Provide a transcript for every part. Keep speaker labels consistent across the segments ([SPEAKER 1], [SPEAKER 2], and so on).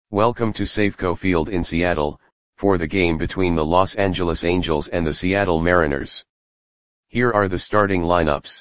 [SPEAKER 1] Welcome to Safeco Field in Seattle, for the game between the Los Angeles Angels and the Seattle Mariners. Here are the starting lineups.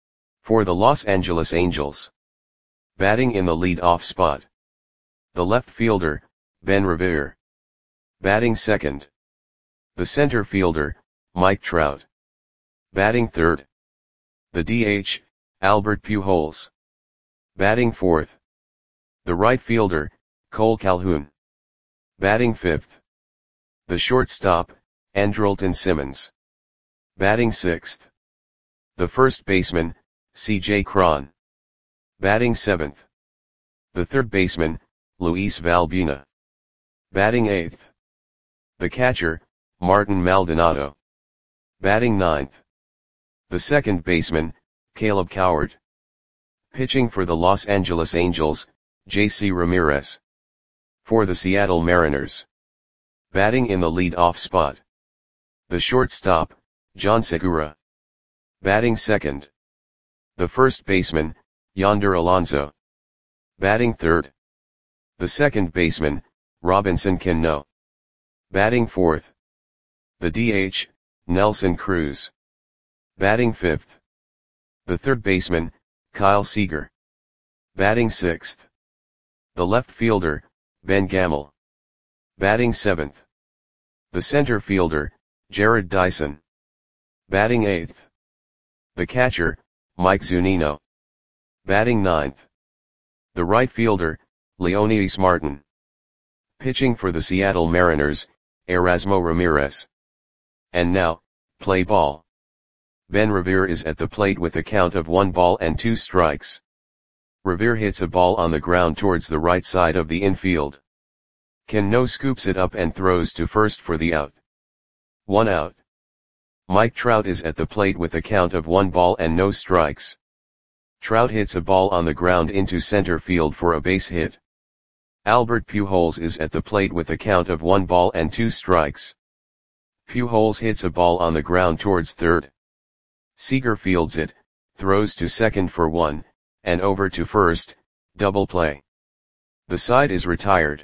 [SPEAKER 1] For the Los Angeles Angels. Batting in the lead-off spot. The left fielder, Ben Revere. Batting second. The center fielder, Mike Trout. Batting third. The DH, Albert Pujols. Batting fourth. The right fielder, Cole Calhoun. Batting fifth. The shortstop, Andrelton Simmons. Batting sixth. The first baseman, C.J. Cron. Batting seventh. The third baseman, Luis Valbuena. Batting eighth. The catcher, Martin Maldonado. Batting ninth. The second baseman, Caleb Coward. Pitching for the Los Angeles Angels, J.C. Ramirez. For the Seattle Mariners. Batting in the lead-off spot. The shortstop, John Segura. Batting second. The first baseman, Yonder Alonso. Batting third. The second baseman, Robinson Cano. Batting fourth. The DH, Nelson Cruz. Batting fifth. The third baseman, Kyle Seager. Batting sixth. The left fielder, Ben Gamel. Batting seventh. The center fielder, Jarrod Dyson. Batting eighth. The catcher, Mike Zunino. Batting ninth. The right fielder, Leonys Martin. Pitching for the Seattle Mariners, Erasmo Ramirez. And now, play ball. Ben Revere is at the plate with a count of 1-2 strikes. Revere hits a ball on the ground towards the right side of the infield. Cano scoops it up and throws to first for the out. 1 out. Mike Trout is at the plate with a count of 1-no strikes. Trout hits a ball on the ground into center field for a base hit. Albert Pujols is at the plate with a count of 1-2 strikes. Pujols hits a ball on the ground towards third. Seager fields it, throws to second for 1, and over to first, double play. The side is retired.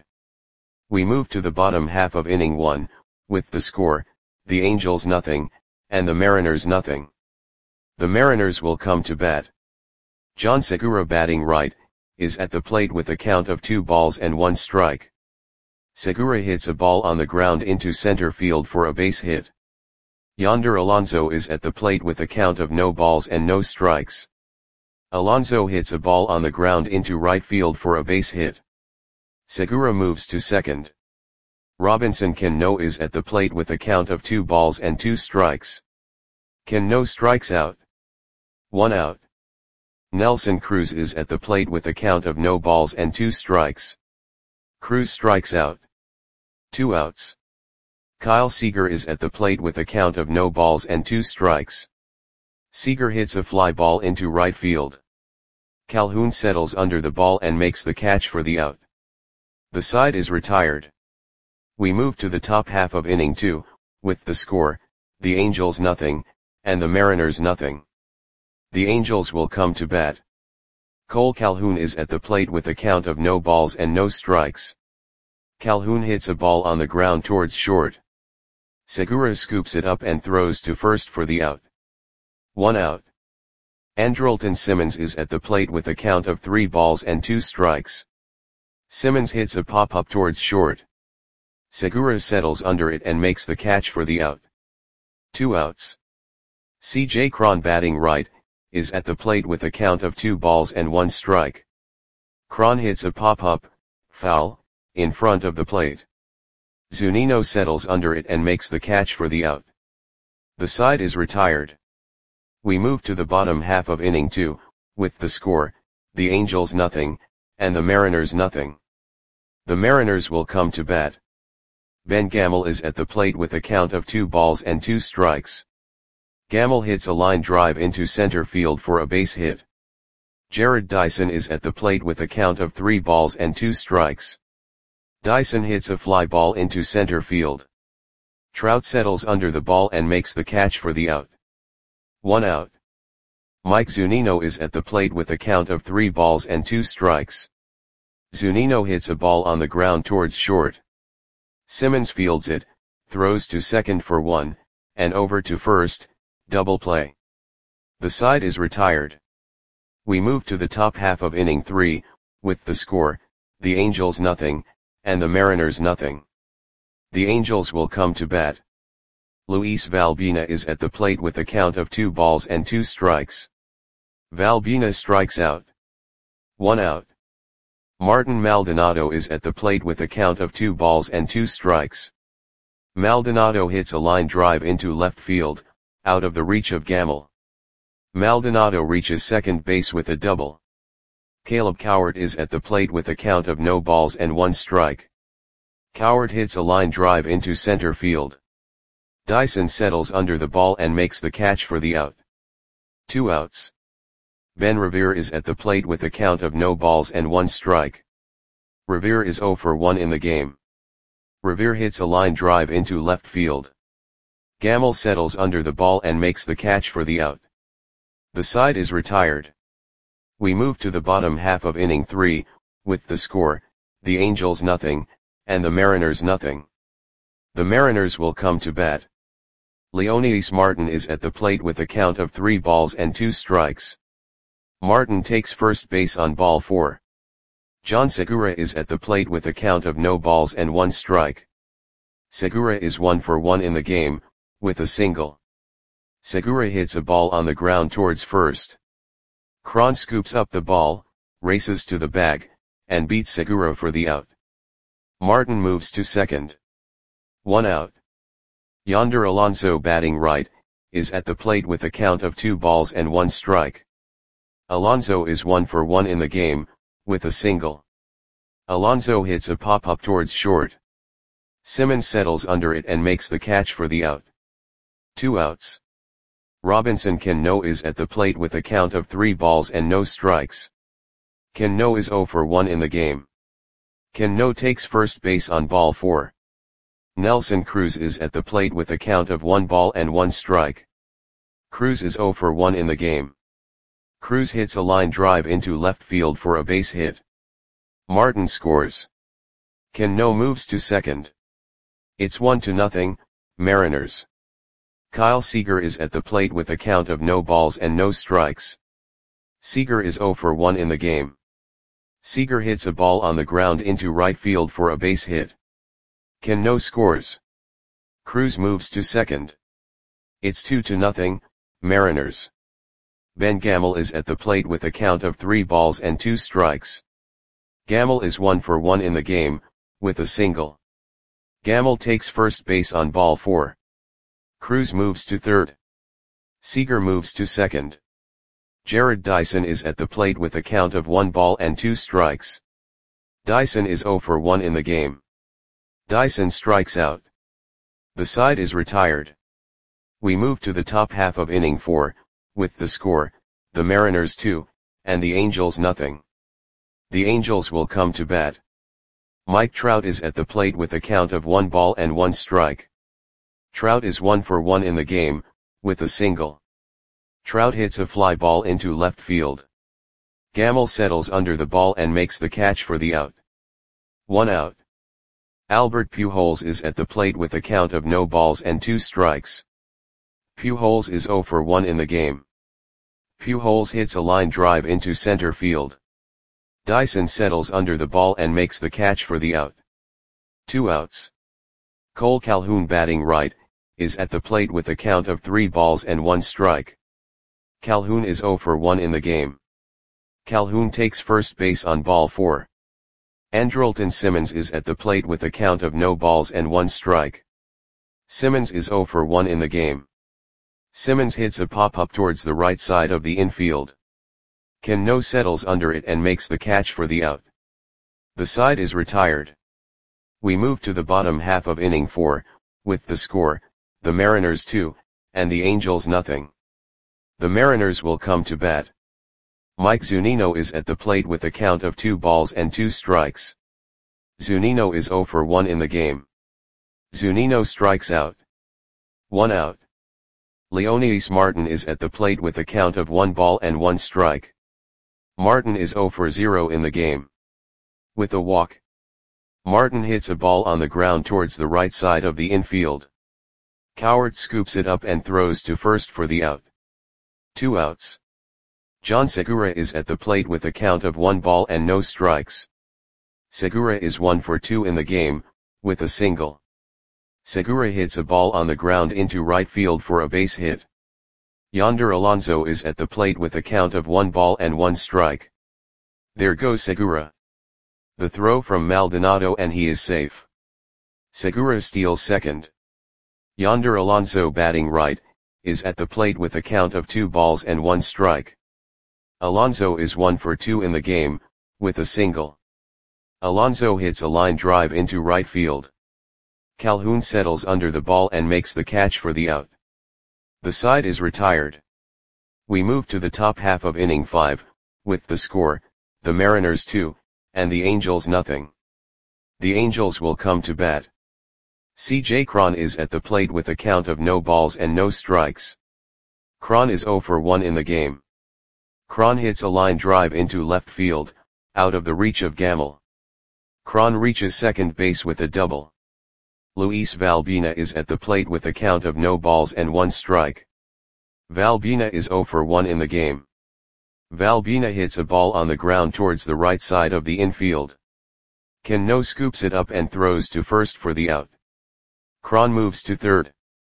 [SPEAKER 1] We move to the bottom half of inning 1, with the score, the Angels nothing, and the Mariners nothing. The Mariners will come to bat. John Segura batting right, is at the plate with a count of 2-1 strike. Segura hits a ball on the ground into center field for a base hit. Yonder Alonso is at the plate with a count of 0 strikes. Alonso hits a ball on the ground into right field for a base hit. Segura moves to second. Robinson Cano is at the plate with a count of 2 strikes. Cano strikes out. 1 out. Nelson Cruz is at the plate with a count of 2 strikes. Cruz strikes out. 2 outs. Kyle Seager is at the plate with a count of 2 strikes. Seager hits a fly ball into right field. Calhoun settles under the ball and makes the catch for the out. The side is retired. We move to the top half of inning 2, with the score, the Angels nothing, and the Mariners nothing. The Angels will come to bat. Cole Calhoun is at the plate with a count of 0 strikes. Calhoun hits a ball on the ground towards short. Segura scoops it up and throws to first for the out. 1 out. Andrelton Simmons is at the plate with a count of 3-2 strikes. Simmons hits a pop-up towards short. Segura settles under it and makes the catch for the out. 2 outs. C.J. Cron batting right, is at the plate with a count of 2-1 strike. Cron hits a pop-up, foul, in front of the plate. Zunino settles under it and makes the catch for the out. The side is retired. We move to the bottom half of inning 2, with the score, the Angels nothing, and the Mariners nothing. The Mariners will come to bat. Ben Gamel is at the plate with a count of 2 strikes. Gamel hits a line drive into center field for a base hit. Jarrod Dyson is at the plate with a count of 3-2 strikes. Dyson hits a fly ball into center field. Trout settles under the ball and makes the catch for the out. 1 out. Mike Zunino is at the plate with a count of 3 balls and 2 strikes. Zunino hits a ball on the ground towards short. Simmons fields it, throws to second for one, and over to first, double play. The side is retired. We move to the top half of inning 3, with the score, the Angels nothing, and the Mariners nothing. The Angels will come to bat. Luis Valbuena is at the plate with a count of 2 balls and 2 strikes. Valbuena strikes out. 1 out. Martin Maldonado is at the plate with a count of 2 balls and 2 strikes. Maldonado hits a line drive into left field, out of the reach of Gamel. Maldonado reaches second base with a double. Caleb Cowart is at the plate with a count of no balls and 1 strike. Cowart hits a line drive into center field. Dyson settles under the ball and makes the catch for the out. 2 outs. Ben Revere is at the plate with a count of no balls and 1 strike. Revere is 0 for 1 in the game. Revere hits a line drive into left field. Gamel settles under the ball and makes the catch for the out. The side is retired. We move to the bottom half of inning 3, with the score, the Angels nothing, and the Mariners nothing. The Mariners will come to bat. Leonidas Martin is at the plate with a count of 3 balls and 2 strikes. Martin takes first base on ball 4. John Segura is at the plate with a count of no balls and 1 strike. Segura is 1 for 1 in the game, with a single. Segura hits a ball on the ground towards first. Cron scoops up the ball, races to the bag, and beats Segura for the out. Martin moves to second. 1 out. Yonder Alonso, batting right, is at the plate with a count of 2 balls and 1 strike. Alonso is 1 for 1 in the game, with a single. Alonso hits a pop-up towards short. Simmons settles under it and makes the catch for the out. 2 outs. Robinson Cano is at the plate with a count of 3 balls and no strikes. Cano is 0 for 1 in the game. Cano takes first base on ball 4. Nelson Cruz is at the plate with a count of 1 ball and 1 strike. Cruz is 0 for 1 in the game. Cruz hits a line drive into left field for a base hit. Martin scores. Cano moves to second. It's 1-0, Mariners. Kyle Seager is at the plate with a count of no balls and no strikes. Seager is 0 for 1 in the game. Seager hits a ball on the ground into right field for a base hit. Cano scores. Cruz moves to second. It's 2-0, Mariners. Ben Gamel is at the plate with a count of 3 balls and 2 strikes. Gamel is 1 for 1 in the game, with a single. Gamel takes first base on ball 4. Cruz moves to third. Seager moves to second. Jared Dyson is at the plate with a count of 1 ball and 2 strikes. Dyson is 0 for 1 in the game. Dyson strikes out. The side is retired. We move to the top half of inning 4, with the score, the Mariners 2, and the Angels nothing. The Angels will come to bat. Mike Trout is at the plate with a count of 1 ball and 1 strike. Trout is 1 for 1 in the game, with a single. Trout hits a fly ball into left field. Gamel settles under the ball and makes the catch for the out. 1 out. Albert Pujols is at the plate with a count of no balls and 2 strikes. Pujols is 0 for 1 in the game. Pujols hits a line drive into center field. Dyson settles under the ball and makes the catch for the out. 2 outs. Cole Calhoun, batting right, is at the plate with a count of 3 balls and 1 strike. Calhoun is 0 for 1 in the game. Calhoun takes first base on ball 4. Andrelton Simmons is at the plate with a count of no balls and 1 strike. Simmons is 0 for 1 in the game. Simmons hits a pop-up towards the right side of the infield. Cano settles under it and makes the catch for the out. The side is retired. We move to the bottom half of inning 4, with the score, the Mariners 2, and the Angels nothing. The Mariners will come to bat. Mike Zunino is at the plate with a count of 2 balls and 2 strikes. Zunino is 0 for 1 in the game. Zunino strikes out. 1 out. Leonidas Martin is at the plate with a count of 1 ball and 1 strike. Martin is 0 for 0 in the game. With a walk, Martin hits a ball on the ground towards the right side of the infield. Coward scoops it up and throws to first for the out. 2 outs. John Segura is at the plate with a count of 1 ball and no strikes. Segura is 1 for 2 in the game, with a single. Segura hits a ball on the ground into right field for a base hit. Yonder Alonso is at the plate with a count of 1 ball and 1 strike. There goes Segura. The throw from Maldonado and he is safe. Segura steals second. Yonder Alonso batting right, is at the plate with a count of 2 balls and 1 strike. Alonso is 1 for 2 in the game, with a single. Alonso hits a line drive into right field. Calhoun settles under the ball and makes the catch for the out. The side is retired. We move to the top half of inning 5, with the score, the Mariners 2, and the Angels nothing. The Angels will come to bat. C.J. Cron is at the plate with a count of no balls and no strikes. Cron is 0 for 1 in the game. Cron hits a line drive into left field, out of the reach of Gamel. Cron reaches second base with a double. Luis Valbina is at the plate with a count of no balls and 1 strike. Valbina is 0 for 1 in the game. Valbina hits a ball on the ground towards the right side of the infield. Cano scoops it up and throws to first for the out. Cron moves to third.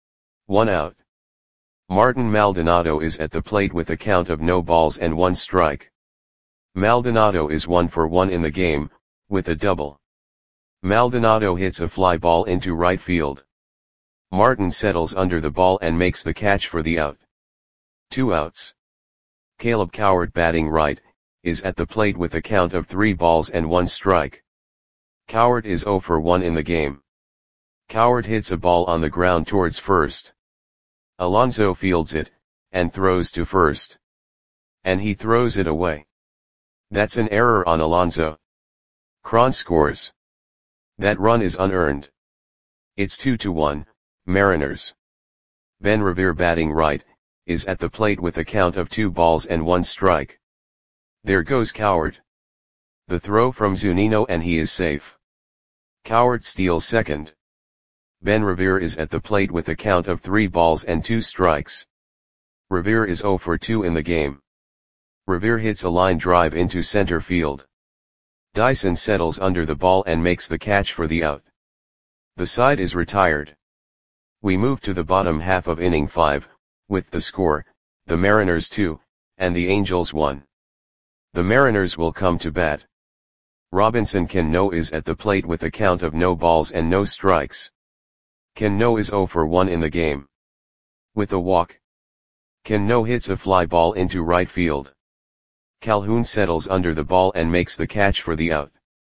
[SPEAKER 1] 1 out. Martin Maldonado is at the plate with a count of no balls and 1 strike. Maldonado is 1 for 1 in the game, with a double. Maldonado hits a fly ball into right field. Martin settles under the ball and makes the catch for the out. 2 outs. Caleb Coward batting right, is at the plate with a count of 3 balls and 1 strike. Coward is 0 for 1 in the game. Coward hits a ball on the ground towards first. Alonso fields it, and throws to first. And he throws it away. That's an error on Alonso. Cron scores. That run is unearned. It's 2-1, Mariners. Ben Revere batting right, is at the plate with a count of 2 balls and 1 strike. There goes Coward. The throw from Zunino and he is safe. Coward steals second. Ben Revere is at the plate with a count of 3 balls and 2 strikes. Revere is 0 for 2 in the game. Revere hits a line drive into center field. Dyson settles under the ball and makes the catch for the out. The side is retired. We move to the bottom half of inning 5, with the score, the Mariners 2, and the Angels 1. The Mariners will come to bat. Robinson Cano is at the plate with a count of no balls and no strikes. Cano is 0 for 1 in the game. With a walk, Cano hits a fly ball into right field. Calhoun settles under the ball and makes the catch for the out.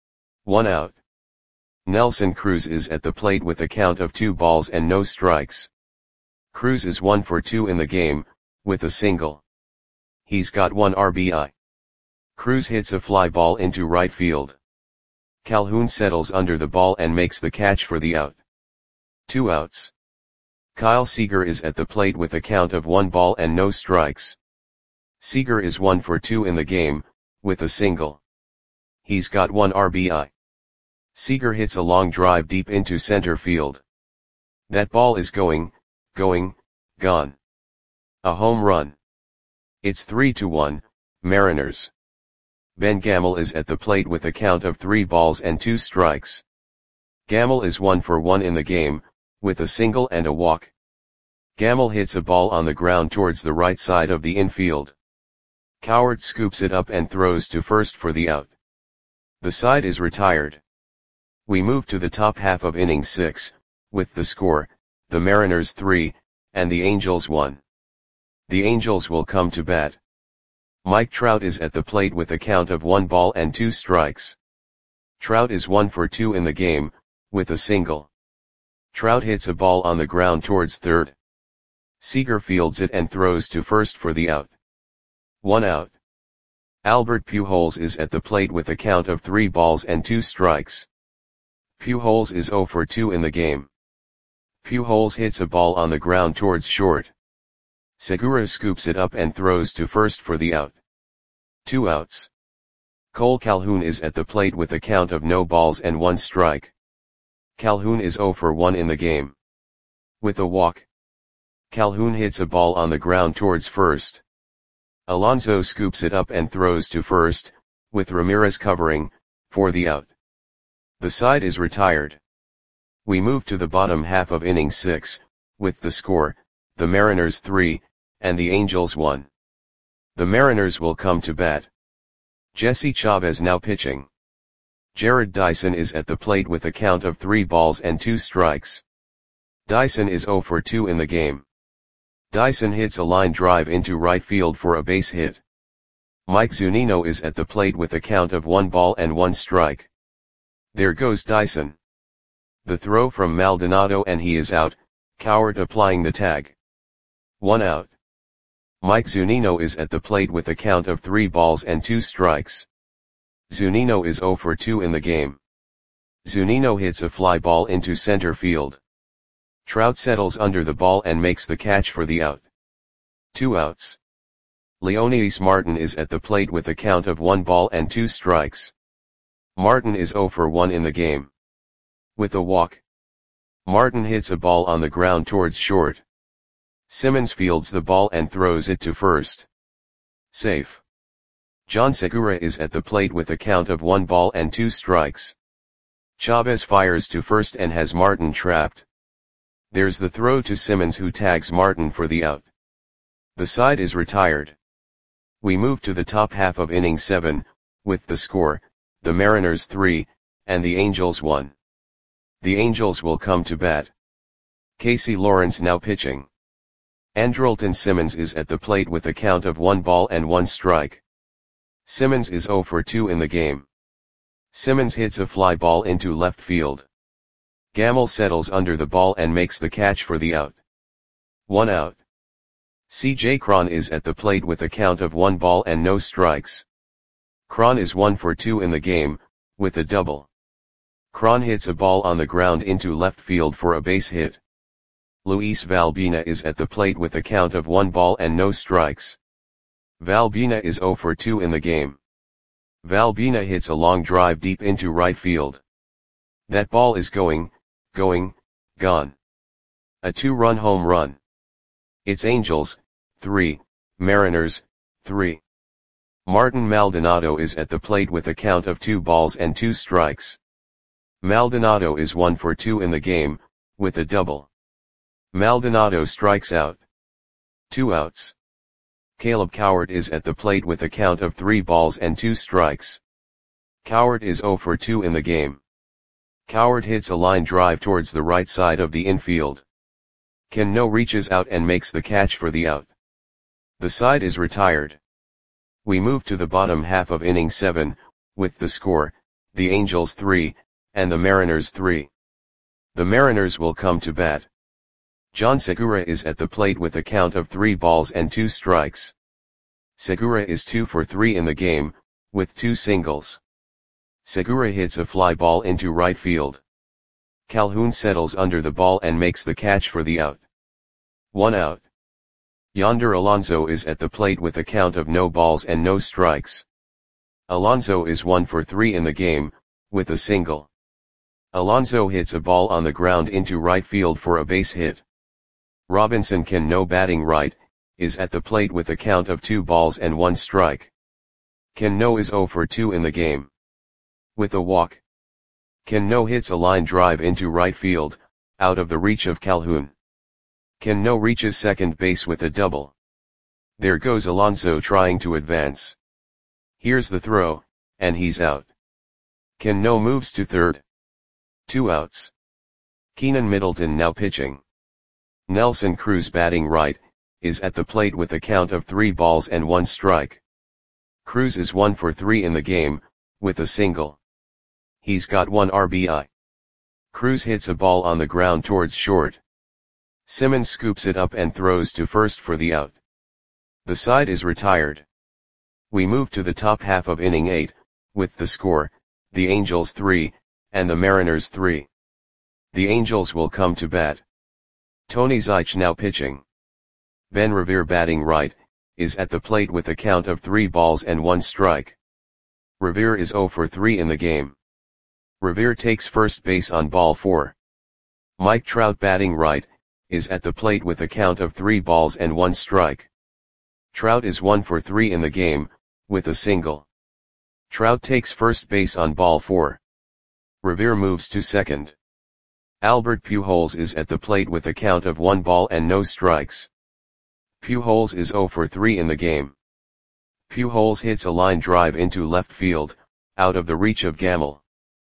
[SPEAKER 1] 1 out. Nelson Cruz is at the plate with a count of 2 balls and no strikes. Cruz is 1 for 2 in the game, with a single. He's got 1 RBI. Cruz hits a fly ball into right field. Calhoun settles under the ball and makes the catch for the out. 2 outs. Kyle Seager is at the plate with a count of 1 ball and no strikes. Seager is 1 for 2 in the game, with a single. He's got 1 RBI. Seager hits a long drive deep into center field. That ball is gone. A home run. It's 3-1, Mariners. Ben Gamel is at the plate with a count of 3 balls and 2 strikes. Gamel is 1 for 1 in the game, with a single and a walk. Gamel hits a ball on the ground towards the right side of the infield. Coward scoops it up and throws to first for the out. The side is retired. We move to the top half of inning 6, with the score, the Mariners 3, and the Angels 1. The Angels will come to bat. Mike Trout is at the plate with a count of 1 ball and 2 strikes. Trout is 1 for 2 in the game, with a single. Trout hits a ball on the ground towards third. Seager fields it and throws to first for the out. 1 out. Albert Pujols is at the plate with a count of 3 balls and 2 strikes. Pujols is 0 for 2 in the game. Pujols hits a ball on the ground towards short. Segura scoops it up and throws to first for the out. 2 outs. Cole Calhoun is at the plate with a count of no balls and 1 strike. Calhoun is 0 for 1 in the game. With a walk, Calhoun hits a ball on the ground towards first. Alonso scoops it up and throws to first, with Ramirez covering, for the out. The side is retired. We move to the bottom half of inning 6, with the score, the Mariners 3, and the Angels 1. The Mariners will come to bat. Jesse Chavez now pitching. Jared Dyson is at the plate with a count of 3 balls and 2 strikes. Dyson is 0 for 2 in the game. Dyson hits a line drive into right field for a base hit. Mike Zunino is at the plate with a count of 1 ball and 1 strike. There goes Dyson. The throw from Maldonado and he is out, Cowart applying the tag. 1 out. Mike Zunino is at the plate with a count of 3 balls and 2 strikes. Zunino is 0 for 2 in the game. Zunino hits a fly ball into center field. Trout settles under the ball and makes the catch for the out. 2 outs. Leonidas Martin is at the plate with a count of 1 ball and 2 strikes. Martin is 0 for 1 in the game. With a walk, Martin hits a ball on the ground towards short. Simmons fields the ball and throws it to first. Safe. John Segura is at the plate with a count of 1 ball and 2 strikes. Chavez fires to first and has Martin trapped. There's the throw to Simmons who tags Martin for the out. The side is retired. We move to the top half of inning 7, with the score, the Mariners 3, and the Angels 1. The Angels will come to bat. Casey Lawrence now pitching. Andrelton Simmons is at the plate with a count of 1 ball and 1 strike. Simmons is 0 for 2 in the game. Simmons hits a fly ball into left field. Gamel settles under the ball and makes the catch for the out. 1 out. C.J. Cron is at the plate with a count of 1 ball and no strikes. Cron is 1 for 2 in the game, with a double. Cron hits a ball on the ground into left field for a base hit. Luis Valbina is at the plate with a count of 1 ball and no strikes. Valbina is 0 for 2 in the game. Valbina hits a long drive deep into right field. That ball is gone. A 2-run home run. It's Angels, 3, Mariners, 3. Martin Maldonado is at the plate with a count of 2 balls and 2 strikes. Maldonado is 1 for 2 in the game, with a double. Maldonado strikes out. 2 outs. Caleb Cowart is at the plate with a count of 3 balls and 2 strikes. Cowart is 0 for 2 in the game. Cowart hits a line drive towards the right side of the infield. Cano reaches out and makes the catch for the out. The side is retired. We move to the bottom half of inning 7, with the score, the Angels 3, and the Mariners 3. The Mariners will come to bat. John Segura is at the plate with a count of 3 balls and 2 strikes. Segura is 2 for 3 in the game, with 2 singles. Segura hits a fly ball into right field. Calhoun settles under the ball and makes the catch for the out. 1 out. Yonder Alonso is at the plate with a count of no balls and no strikes. Alonso is 1 for 3 in the game, with a single. Alonso hits a ball on the ground into right field for a base hit. Robinson Cano batting right, is at the plate with a count of 2 balls and 1 strike. Cano is 0 for 2 in the game. With a walk, Cano hits a line drive into right field, out of the reach of Calhoun. Cano reaches second base with a double. There goes Alonso trying to advance. Here's the throw, and he's out. Cano moves to third. 2 outs. Keenan Middleton now pitching. Nelson Cruz batting right, is at the plate with a count of 3 balls and 1 strike. Cruz is 1 for 3 in the game, with a single. He's got 1 RBI. Cruz hits a ball on the ground towards short. Simmons scoops it up and throws to first for the out. The side is retired. We move to the top half of inning 8, with the score, the Angels 3, and the Mariners 3. The Angels will come to bat. Tony Zych now pitching. Ben Revere batting right, is at the plate with a count of 3 balls and 1 strike. Revere is 0 for 3 in the game. Revere takes first base on ball 4. Mike Trout batting right, is at the plate with a count of 3 balls and 1 strike. Trout is 1 for 3 in the game, with a single. Trout takes first base on ball 4. Revere moves to second. Albert Pujols is at the plate with a count of 1 ball and no strikes. Pujols is 0 for 3 in the game. Pujols hits a line drive into left field, out of the reach of Gamel.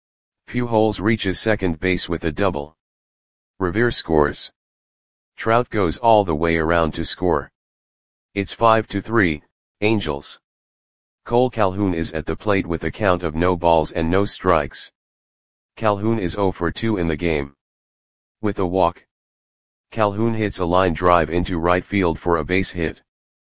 [SPEAKER 1] Pujols reaches second base with a double. Revere scores. Trout goes all the way around to score. It's 5-3, Angels. Cole Calhoun is at the plate with a count of no balls and no strikes. Calhoun is 0 for 2 in the game. With a walk, Calhoun hits a line drive into right field for a base hit.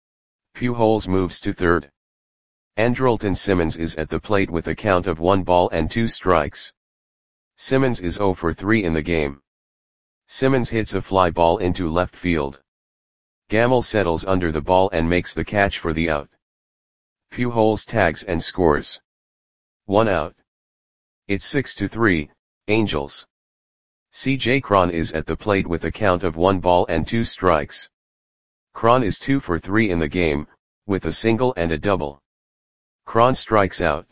[SPEAKER 1] Pujols moves to third. Andrelton Simmons is at the plate with a count of 1 ball and 2 strikes. Simmons is 0 for 3 in the game. Simmons hits a fly ball into left field. Gamel settles under the ball and makes the catch for the out. Pujols tags and scores. 1 out. It's 6-3, Angels. C.J. Cron is at the plate with a count of 1 ball and 2 strikes. Cron is 2 for 3 in the game, with a single and a double. Cron strikes out.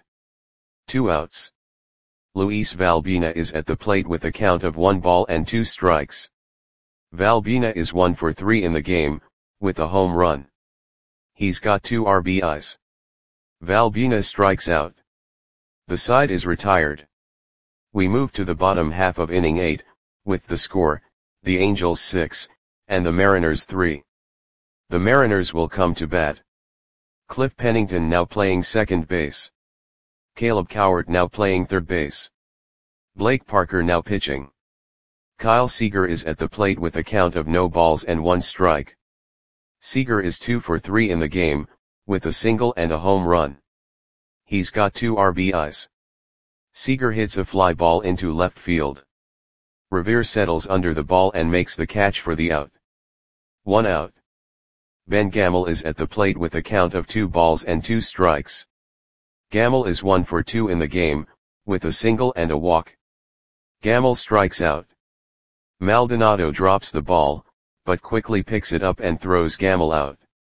[SPEAKER 1] 2 outs. Luis Valbina is at the plate with a count of 1 ball and 2 strikes. Valbina is 1 for 3 in the game, with a home run. He's got 2 RBIs. Valbina strikes out. The side is retired. We move to the bottom half of inning 8, with the score, the Angels 6, and the Mariners 3. The Mariners will come to bat. Cliff Pennington now playing second base. Caleb Cowart now playing third base. Blake Parker now pitching. Kyle Seager is at the plate with a count of no balls and 1 strike. Seager is 2 for 3 in the game, with a single and a home run. He's got 2 RBIs. Seager hits a fly ball into left field. Revere settles under the ball and makes the catch for the out. 1 out. Ben Gamel is at the plate with a count of 2 balls and 2 strikes. Gamel is 1 for 2 in the game, with a single and a walk. Gamel strikes out. Maldonado drops the ball, but quickly picks it up and throws Gamel out.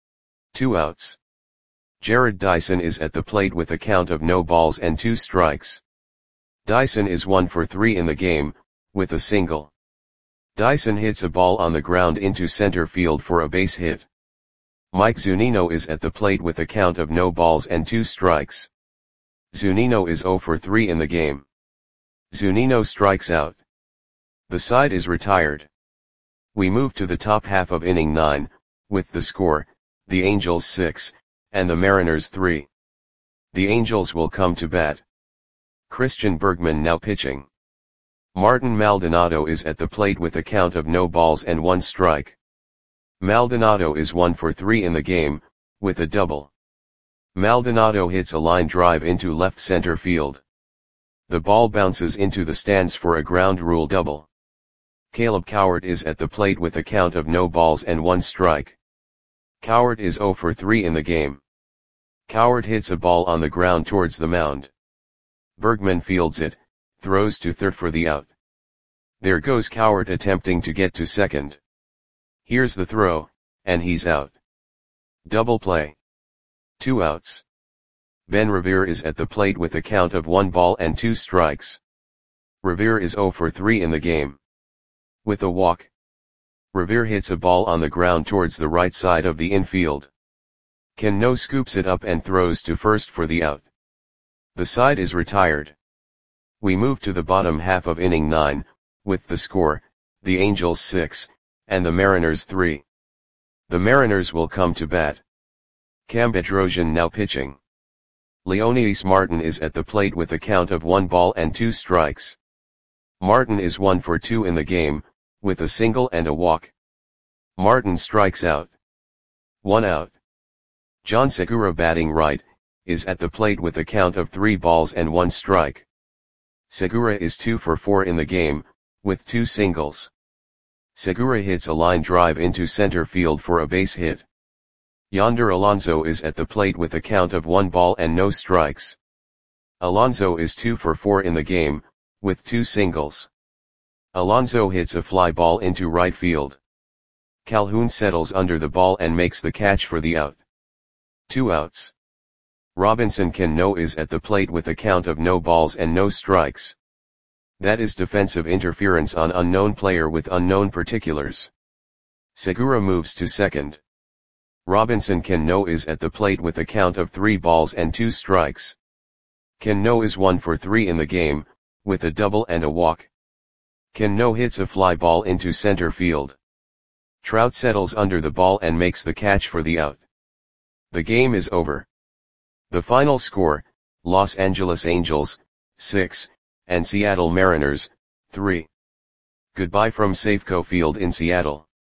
[SPEAKER 1] 2 outs. Jared Dyson is at the plate with a count of no balls and 2 strikes. Dyson is 1 for 3 in the game, with a single. Dyson hits a ball on the ground into center field for a base hit. Mike Zunino is at the plate with a count of no balls and 2 strikes. Zunino is 0 for 3 in the game. Zunino strikes out. The side is retired. We move to the top half of inning 9, with the score, the Angels 6, and the Mariners 3. The Angels will come to bat. Christian Bergman now pitching. Martin Maldonado is at the plate with a count of no balls and 1 strike. Maldonado is 1 for 3 in the game, with a double. Maldonado hits a line drive into left center field. The ball bounces into the stands for a ground rule double. Caleb Cowart is at the plate with a count of no balls and 1 strike. Cowart is 0 for 3 in the game. Cowart hits a ball on the ground towards the mound. Bergman fields it, throws to third for the out. There goes Cowart attempting to get to second. Here's the throw, and he's out. Double play. 2 outs. Ben Revere is at the plate with a count of 1 ball and 2 strikes. Revere is 0 for 3 in the game. With a walk, Revere hits a ball on the ground towards the right side of the infield. Cano scoops it up and throws to first for the out. The side is retired. We move to the bottom half of inning 9, with the score, the Angels 6, and the Mariners 3. The Mariners will come to bat. Cam Bedrosian now pitching. Leonidas Martin is at the plate with a count of 1 ball and 2 strikes. Martin is 1 for 2 in the game, with a single and a walk. Martin strikes out. 1 out. John Segura batting right, is at the plate with a count of 3 balls and 1 strike. Segura is 2 for 4 in the game, with 2 singles. Segura hits a line drive into center field for a base hit. Yonder Alonso is at the plate with a count of 1 ball and no strikes. Alonso is 2 for 4 in the game, with 2 singles. Alonso hits a fly ball into right field. Calhoun settles under the ball and makes the catch for the out. 2 outs. Robinson Cano is at the plate with a count of no balls and no strikes. That is defensive interference on unknown player with unknown particulars. Segura moves to second. Robinson Cano is at the plate with a count of 3 balls and 2 strikes. Cano is 1 for 3 in the game, with a double and a walk. Cano hits a fly ball into center field. Trout settles under the ball and makes the catch for the out. The game is over. The final score, Los Angeles Angels, 6, and Seattle Mariners, 3. Goodbye from Safeco Field in Seattle.